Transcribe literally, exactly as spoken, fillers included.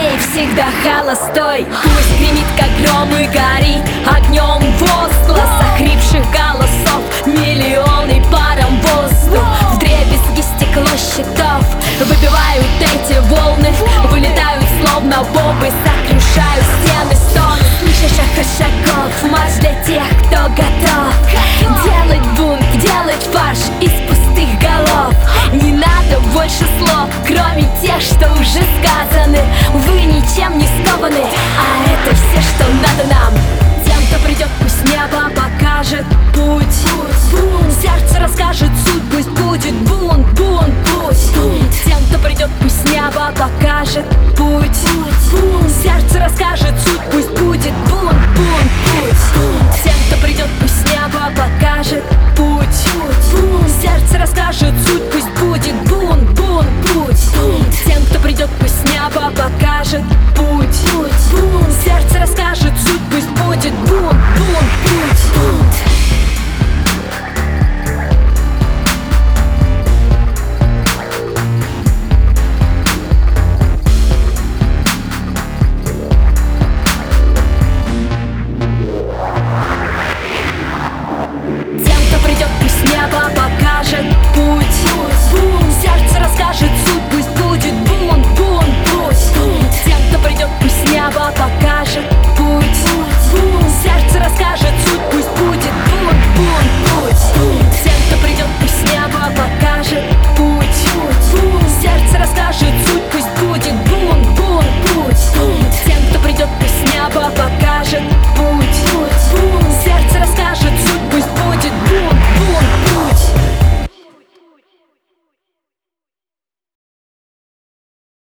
ней всегда холостой. Пусть гремит, как гром, и горит огнем возглас охрипших голосов, миллионы паром воздух. Вдребезги стекло щитов выбивают эти волны, вылетают словно бомбы, сокрушают стены, стоны. Слышишь эхо шагов, марш для тех, кто готов делать бунт, делать фарш из пустых голов. Не надо больше слов, кроме тех, что уже сказаны. Вы ничем не скованы, а это все, что надо нам. Тем, кто придет, пусть небо покажет путь. Бунт. Сердце расскажет суть, пусть будет бунт, бунт, пусть. Бунт. Тем, кто придет, пусть небо покажет путь. Бунт. Сердце расскажет